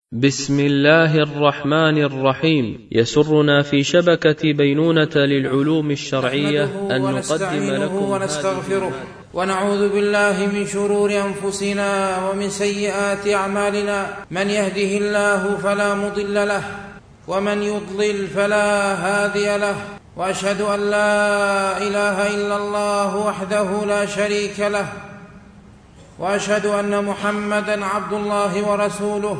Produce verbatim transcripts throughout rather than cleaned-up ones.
بسم الله الرحمن الرحيم. يسرنا في شبكة بينونة للعلوم الشرعية أن نقدم لكم ونستغفره ونعوذ بالله من شرور أنفسنا ومن سيئات أعمالنا، من يهده الله فلا مضل له ومن يضلل فلا هادي له، وأشهد أن لا إله إلا الله وحده لا شريك له، وأشهد أن محمدًا عبد الله ورسوله.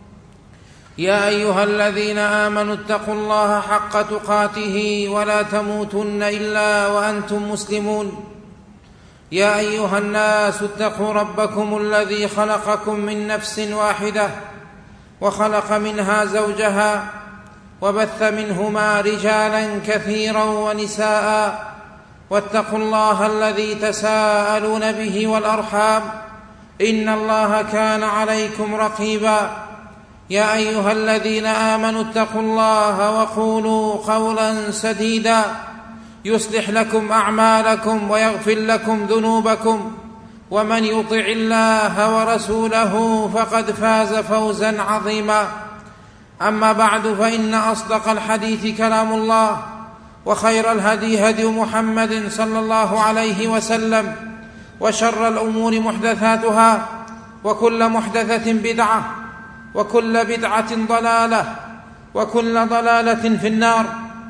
يا أيها الذين آمنوا اتقوا الله حق تقاته ولا تموتن إلا وأنتم مسلمون. يا أيها الناس اتقوا ربكم الذي خلقكم من نفس واحدة وخلق منها زوجها وبث منهما رجالا كثيرا ونساء، واتقوا الله الذي تساءلون به والأرحام، إن الله كان عليكم رقيبا. يا أيها الذين آمنوا اتقوا الله وقولوا قولا سديدا يصلح لكم أعمالكم ويغفر لكم ذنوبكم، ومن يطع الله ورسوله فقد فاز فوزا عظيما. أما بعد، فإن أصدق الحديث كلام الله، وخير الهدي هدي محمد صلى الله عليه وسلم، وشر الأمور محدثاتها، وكل محدثة بدعة، وكل بدعة ضلالة، وكل ضلالة في النار.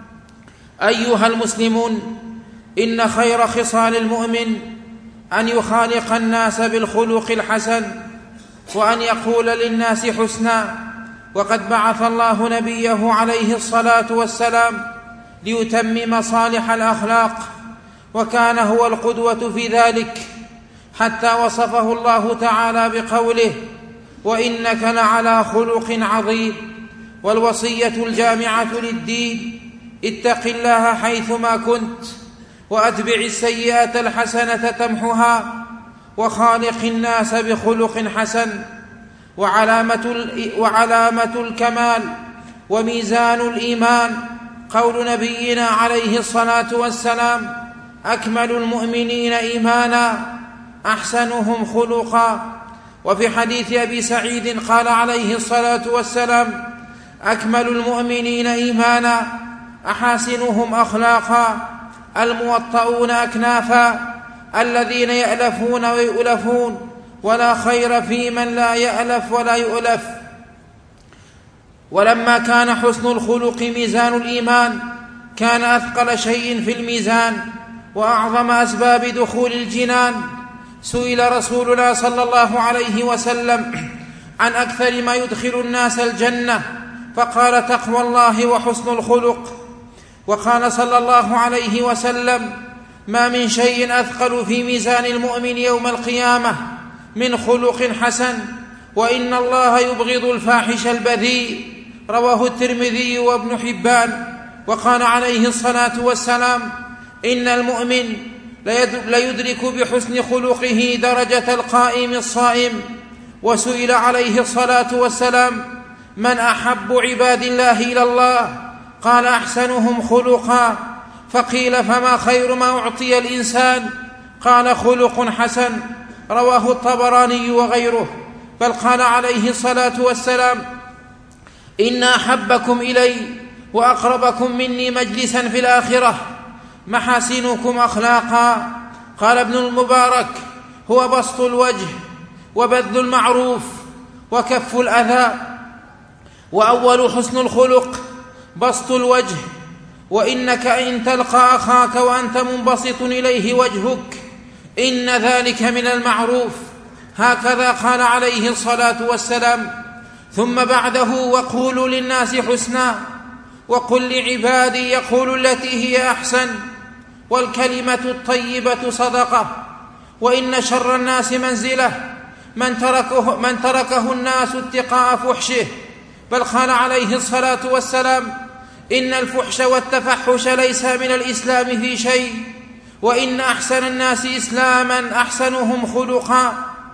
أيها المسلمون، إن خير خصال المؤمن أن يخالق الناس بالخلق الحسن، وأن يقول للناس حسنا، وقد بعث الله نبيه عليه الصلاة والسلام ليتمم صالح الأخلاق، وكان هو القدوة في ذلك، حتى وصفه الله تعالى بقوله: وإنك لعلى خلق عظيم. والوصية الجامعة للدين: اتق الله حيثما كنت، وأتبع السيئة الحسنة تمحها، وخالق الناس بخلق حسن. وعلامة, وعلامة الكمال وميزان الإيمان قول نبينا عليه الصلاة والسلام: أكمل المؤمنين إيمانا أحسنهم خلقا. وفي حديث أبي سعيد قال عليه الصلاة والسلام: أكمل المؤمنين إيمانا أحاسنهم أخلاقا، الموطؤون أكنافا، الذين يألفون ويؤلفون، ولا خير في من لا يألف ولا يؤلف. ولما كان حسن الخلق ميزان الإيمان، كان أثقل شيء في الميزان وأعظم أسباب دخول الجنان. سئل رسول الله صلى الله عليه وسلم عن أكثر ما يدخل الناس الجنة، فقال: تقوى الله وحسن الخلق. وقال صلى الله عليه وسلم: ما من شيء أثقل في ميزان المؤمن يوم القيامة من خلق حسن، وإن الله يبغض الفاحش البذيء. رواه الترمذي وابن حبان. وقال عليه الصلاة والسلام: إن المؤمن ليدرك بحسن خلقه درجة القائم الصائم. وسئل عليه الصلاة والسلام: من أحب عباد الله إلى الله؟ قال: أحسنهم خلقا. فقيل: فما خير ما أعطي الإنسان؟ قال: خلق حسن. رواه الطبراني وغيره. بل قال عليه الصلاة والسلام: إن أحبكم إلي وأقربكم مني مجلسا في الآخرة محاسنكم أخلاقا. قال ابن المبارك: هو بسط الوجه وبذل المعروف وكف الأذى. وأول حسن الخلق بسط الوجه، وإنك إن تلقى أخاك وأنت منبسط إليه وجهك إن ذلك من المعروف. هكذا قال عليه الصلاة والسلام. ثم بعده: وقولوا للناس حسنا، وقل لعبادي يقول التي هي أحسن، والكلمة الطيبة صدقة. وإن شر الناس منزلة من تركه, من تركه الناس اتقاء فحشه. بل قال عليه الصلاة والسلام: إن الفحش والتفحش ليس من الإسلام في شيء، وإن أحسن الناس إسلاما أحسنهم خلقا.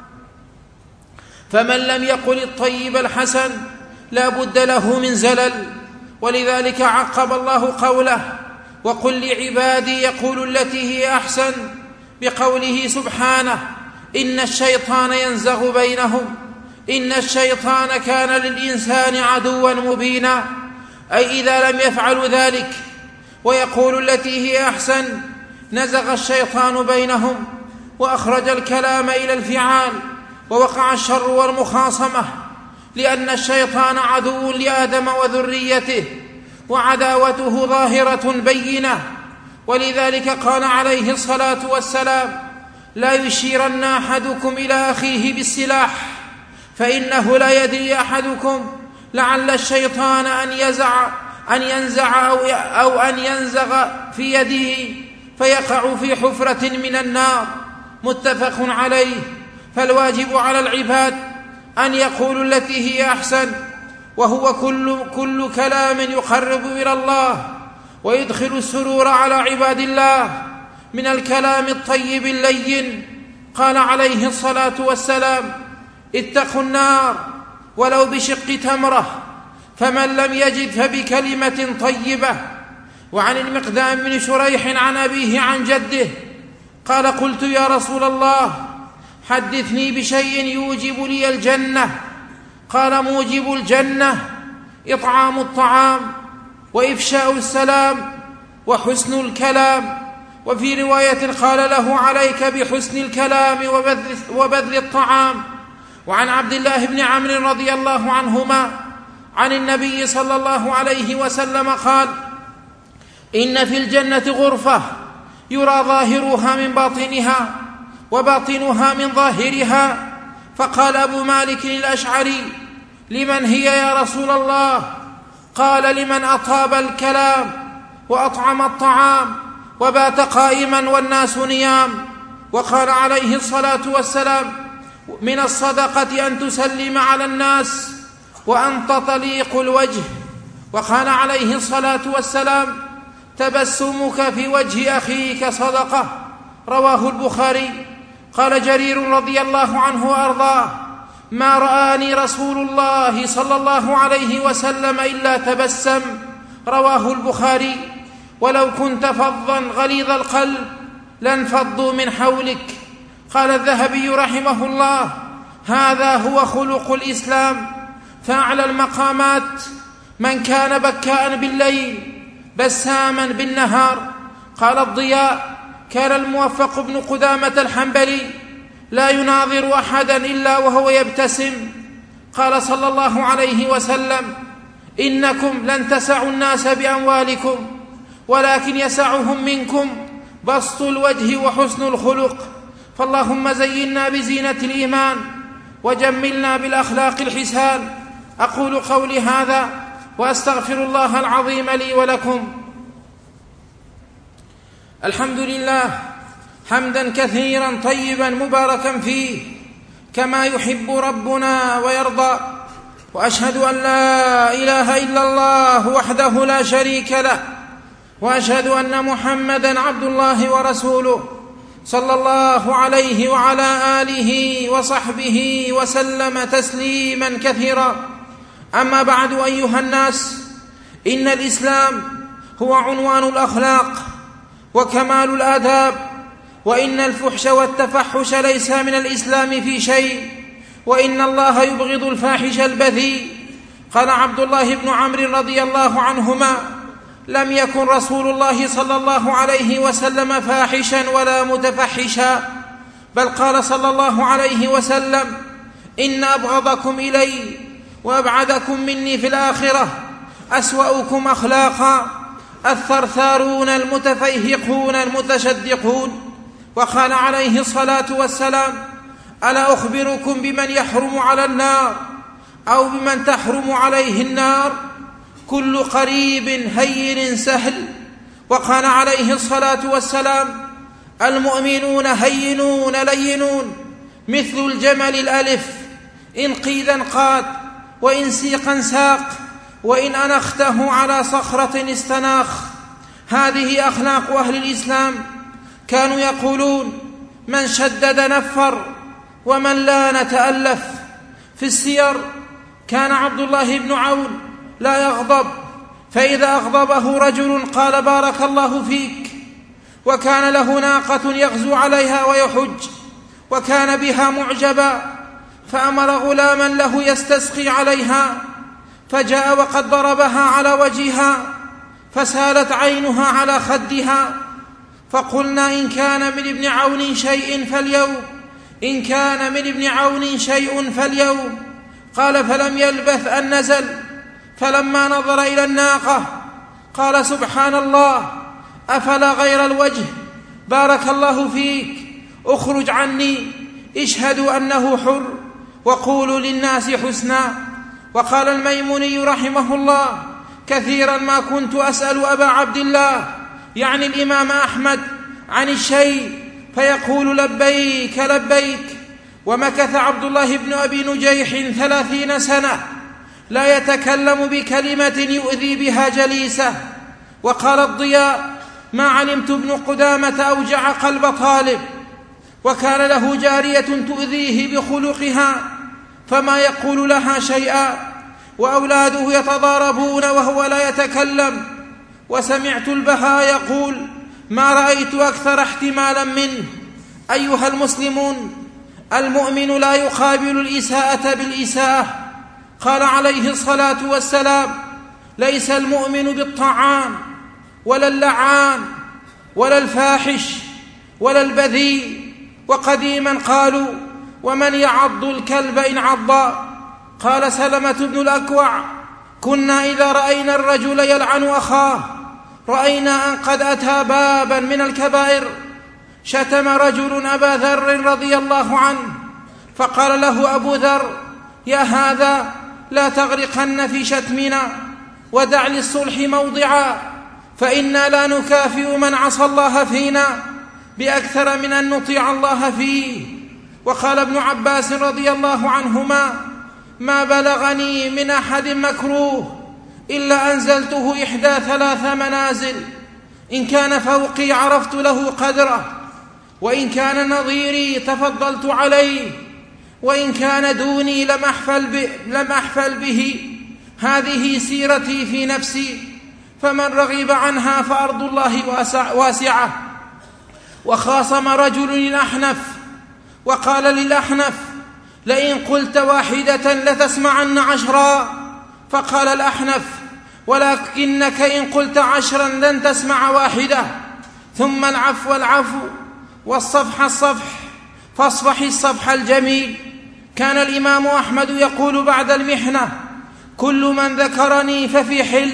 فمن لم يقل الطيب الحسن لا بد له من زلل. ولذلك عقب الله قوله: وقل لعبادي يقول التي هي أحسن، بقوله سبحانه: إن الشيطان ينزغ بينهم إن الشيطان كان للإنسان عدوا مبينا، أي إذا لم يفعل ذلك ويقول التي هي أحسن نزغ الشيطان بينهم وأخرج الكلام إلى الفعال ووقع الشر والمخاصمة، لأن الشيطان عدو لآدم وذريته وعداوته ظاهرة بينة. ولذلك قال عليه الصلاة والسلام: لا يشيرن أحدكم إلى أخيه بالسلاح، فإنه لا يدري أحدكم لعل الشيطان أن يزع أن ينزع أو, أو أن ينزغ في يده فيقع في حفرة من النار. متفق عليه. فالواجب على العباد أن يقولوا التي هي أحسن، وهو كل, كل كلام يقرب إلى الله ويدخل السرور على عباد الله من الكلام الطيب اللين. قال عليه الصلاة والسلام: اتقوا النار ولو بشق تمرة، فمن لم يجد فبكلمة طيبة. وعن المقدام بن شريح عن أبيه عن جده قال: قلت يا رسول الله حدثني بشيء يوجب لي الجنة. قال: موجب الجنة إطعام الطعام وإفشاء السلام وحسن الكلام. وفي رواية قال له: عليك بحسن الكلام وبذل الطعام. وعن عبد الله بن عمرو رضي الله عنهما عن النبي صلى الله عليه وسلم قال: إن في الجنة غرفة يرى ظاهرها من باطنها وباطنها من ظاهرها. فقال أبو مالك الأشعري: لمن هي يا رسول الله؟ قال: لمن أطاب الكلام وأطعم الطعام وبات قائما والناس نيام. وقال عليه الصلاة والسلام: من الصدقة أن تسلم على الناس وأن تطليق الوجه. وقال عليه الصلاة والسلام: تبسمك في وجه أخيك صدقة. رواه البخاري. قال جرير رضي الله عنه وأرضاه: ما رآني رسول الله صلى الله عليه وسلم إلا تبسم. رواه البخاري. ولو كنت فظا غليظ القلب لانفضوا من حولك. قال الذهبي رحمه الله: هذا هو خلق الإسلام. فأعلى المقامات من كان بكاء بالليل بساما بالنهار. قال الضياء: كان الموفق بن قدامة الحنبلي لا يناظر أحدا إلا وهو يبتسم. قال صلى الله عليه وسلم: إنكم لن تسعوا الناس بأموالكم، ولكن يسعهم منكم بسط الوجه وحسن الخلق. فاللهم زينا بزينة الإيمان وجملنا بالأخلاق الحسان. أقول قولي هذا وأستغفر الله العظيم لي ولكم. الحمد لله حمدا كثيرا طيبا مباركا فيه كما يحب ربنا ويرضى. وأشهد أن لا إله إلا الله وحده لا شريك له، وأشهد أن محمدا عبد الله ورسوله صلى الله عليه وعلى آله وصحبه وسلم تسليما كثيرا. أما بعد، أيها الناس، إن الإسلام هو عنوان الأخلاق وكمال الآداب، وإن الفحش والتفحش ليس من الإسلام في شيء، وإن الله يبغض الفاحش البذيء. قال عبد الله بن عمرو رضي الله عنهما: لم يكن رسول الله صلى الله عليه وسلم فاحشا ولا متفحشا، بل قال صلى الله عليه وسلم: إن أبغضكم إلي وأبعدكم مني في الآخرة أسوأكم أخلاقا الثرثارون المتفيهقون المتشدقون. وقال عليه الصلاة والسلام: ألا أخبركم بمن يحرم على النار أو بمن تحرم عليه النار؟ كل قريب هين سهل. وقال عليه الصلاة والسلام: المؤمنون هينون لينون مثل الجمل الألف، إن قيدا قاد وإن سيقا ساق وإن أنخته على صخرة استناخ. هذه أخلاق أهل الإسلام. كانوا يقولون: من شدد نفر ومن لان تألف. في السير كان عبد الله بن عون لا يغضب، فإذا أغضبه رجل قال: بارك الله فيك. وكان له ناقة يغزو عليها ويحج، وكان بها معجبا، فأمر غلاما له يستسقي عليها، فجاء وقد ضربها على وجهها فسالت عينها على خدها. فقلنا إن كان من ابن عون شيء فاليوم إن كان من ابن عون شيء فاليوم. قال فلم يلبث أن نزل، فلما نظر إلى الناقة قال سبحان الله، أفلا غير الوجه؟ بارك الله فيك، اخرج عني، اشهدوا أنه حر وقولوا للناس حسنا. وقال الميموني رحمه الله كثيرا ما كنت أسأل أبا عبد الله يعني الإمام أحمد عن الشيء فيقول لبيك لبيك. ومكث عبد الله بن أبي نجيح ثلاثين سنة لا يتكلم بكلمة يؤذي بها جليسه. وقال الضياء ما علمت ابن قدامة أوجع قلب طالب. وكان له جارية تؤذيه بخلقها فما يقول لها شيئا، وأولاده يتضاربون وهو لا يتكلم. وسمعت البهاء يقول ما رأيت أكثر احتمالا منه. أيها المسلمون، المؤمن لا يقابل الإساءة بالإساءة. قال عليه الصلاة والسلام ليس المؤمن بالطعان ولا اللعان ولا الفاحش ولا البذيء. وقديما قالوا ومن يعض الكلب إن عضا؟ قال سلمة بن الأكوع كنا إذا رأينا الرجل يلعن أخاه رأينا أن قد أتى بابا من الكبائر. شتم رجل أبا ذر رضي الله عنه فقال له أبو ذر يا هذا لا تغرقن في شتمنا ودع للصلح موضعا، فإنا لا نكافئ من عصى الله فينا بأكثر من أن نطيع الله فيه. وقال ابن عباس رضي الله عنهما ما بلغني من أحد مكروه إلا أنزلته إحدى ثلاث منازل، إن كان فوقي عرفت له قدره، وإن كان نظيري تفضلت عليه، وإن كان دوني لم أحفل به, لم أحفل به. هذه سيرتي في نفسي، فمن رغب عنها فأرض الله واسعة. وخاصم رجل للأحنف وقال للأحنف لئن قلت واحدة لتسمعن عشرا. فقال الأحنف ولكنك إن قلت عشرا لن تسمع واحدة. ثم العفو العفو والصفح الصفح، فاصفح الصفح الجميل. كان الإمام أحمد يقول بعد المحنة كل من ذكرني ففي حل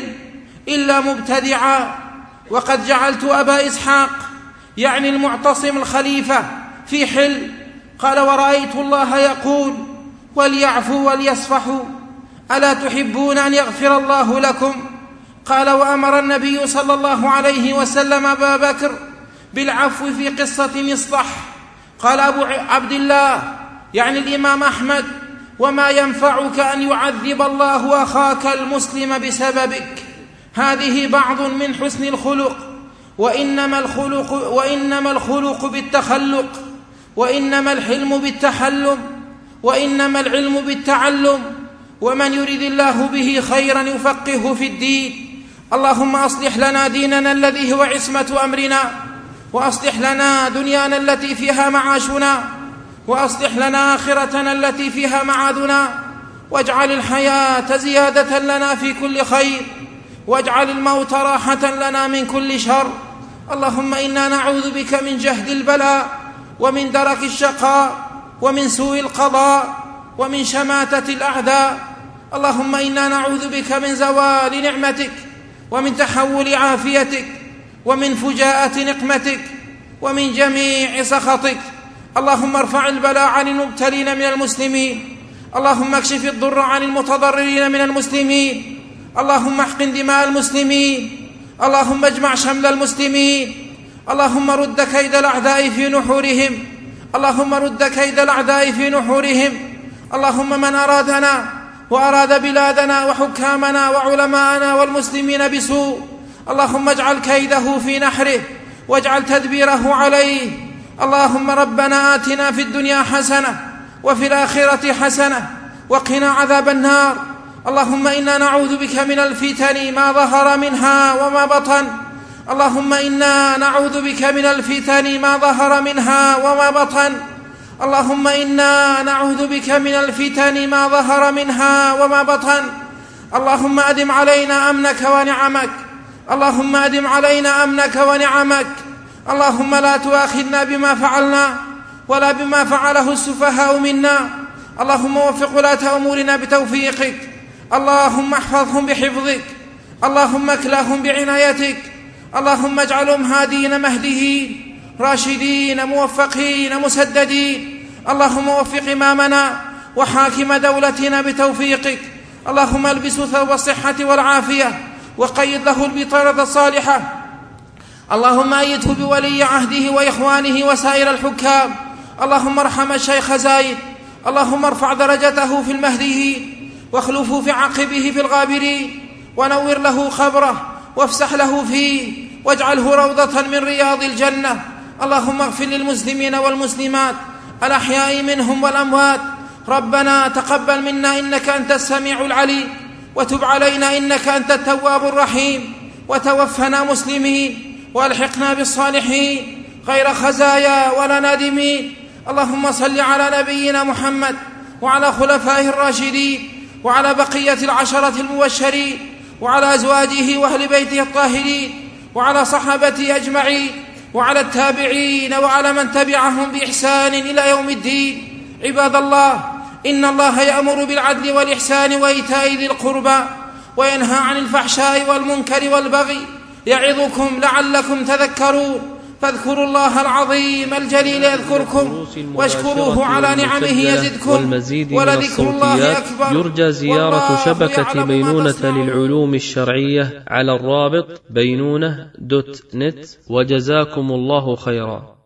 إلا مبتدعا. وقد جعلت أبا إسحاق يعني المعتصم الخليفة في حل. قال ورأيت الله يقول وليعفوا وليصفحوا ألا تحبون أن يغفر الله لكم؟ قال وأمر النبي صلى الله عليه وسلم أبا بكر بالعفو في قصة مصطح. قال أبو عبد الله يعني الإمام أحمد وما ينفعك أن يعذب الله أخاك المسلم بسببك. هذه بعض من حسن الخلق، وإنما الخلق, وإنما الخلق بالتخلق، وإنما الحلم بالتحلم، وإنما العلم بالتعلم. ومن يريد الله به خيرا يفقهه في الدين. اللهم أصلح لنا ديننا الذي هو عصمة أمرنا، وأصلح لنا دنيانا التي فيها معاشنا، وأصلح لنا آخرتنا التي فيها معادنا، واجعل الحياة زيادة لنا في كل خير، واجعل الموت راحة لنا من كل شر. اللهم إنا نعوذ بك من جهد البلاء ومن درك الشقاء ومن سوء القضاء ومن شماتة الأعداء. اللهم إنا نعوذ بك من زوال نعمتك ومن تحول عافيتك ومن فجاءة نقمتك ومن جميع سخطك. اللهم ارفع البلاء عن المبتلين من المسلمين. اللهم اكشف الضر عن المتضررين من المسلمين. اللهم احقن دماء المسلمين. اللهم اجمع شمل المسلمين. اللهم رد كيد الأعداء في نحورهم. اللهم رد كيد الأعداء في نحورهم. اللهم من أرادنا وأراد بلادنا وحكامنا وعلماءنا والمسلمين بسوء اللهم اجعل كيده في نحره واجعل تدبيره عليه. اللهم ربنا آتنا في الدنيا حسنة وفي الآخرة حسنة وقنا عذاب النار. اللهم إنا نعوذ بك من الفتن ما ظهر منها وما بطن. اللهم إنا نعوذ بك من الفتن ما ظهر منها وما بطن. اللهم إنا نعوذ بك من الفتن ما ظهر منها وما بطن. اللهم أدم علينا أمنك ونعمك، اللهم أدم علينا أمنك ونعمك. اللهم لا تؤاخذنا بما فعلنا ولا بما فعله السفهاء منا. اللهم وفق ولاة أمورنا بتوفيقك، اللهم احفظهم بحفظك، اللهم اكلهم بعنايتك، اللهم اجعلهم هادين مهديين راشدين موفقين مسددين. اللهم وفق إمامنا وحاكم دولتنا بتوفيقك، اللهم البسه ثوب الصحة والعافية وقيد له البطانة الصالحة. اللهم أيده بولي عهده وإخوانه وسائر الحكام. اللهم ارحم الشيخ زايد، اللهم ارفع درجته في المهديين واخلفه في عقبه في الغابرين، ونور له خبره وافسح له فيه واجعله روضة من رياض الجنة. اللهم اغفر للمسلمين والمسلمات الأحياء منهم والأموات. ربنا تقبل منا إنك أنت السميع العليم، وتب علينا إنك أنت التواب الرحيم، وتوفنا مسلمين والحقنا بالصالحين غير خزايا ولا نادمين. اللهم صل على نبينا محمد وعلى خلفائه الراشدين وعلى بقية العشرة المبشرين وعلى أزواجه وأهل بيته الطاهرين وعلى صحابته أجمعين وعلى التابعين وعلى من تبعهم بإحسان إلى يوم الدين. عباد الله، إن الله يأمر بالعدل والإحسان وإيتاء ذي القربى وينهى عن الفحشاء والمنكر والبغي، يعظكم لعلكم تذكرون. فاذكروا الله العظيم الجليل يذكركم، واشكروه على نعمه يزدكم، ولذكر الله أكبر. يرجى زيارة شبكة بينونة للعلوم الشرعية على الرابط بينونة دوت نت. وجزاكم الله خيرا.